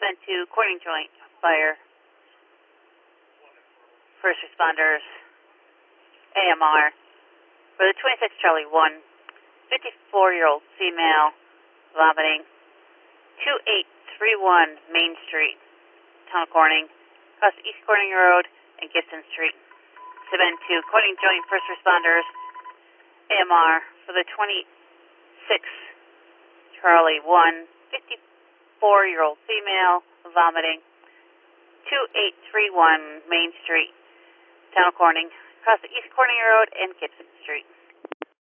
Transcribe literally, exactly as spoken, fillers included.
seven two, Corning Joint Fire. First responders, A M R. For the twenty-six Charlie one, fifty-four-year-old female, vomiting. two eight three one Main Street, Town of Corning, across East Corning Road and Gibson Street. seven two, Corning Joint First Responders, A M R. For the twenty-six Charlie one, fifty-four-year-old female, vomiting. two eight three one Main Street, Town of Corning, across the East Corning Road and Gibson Street.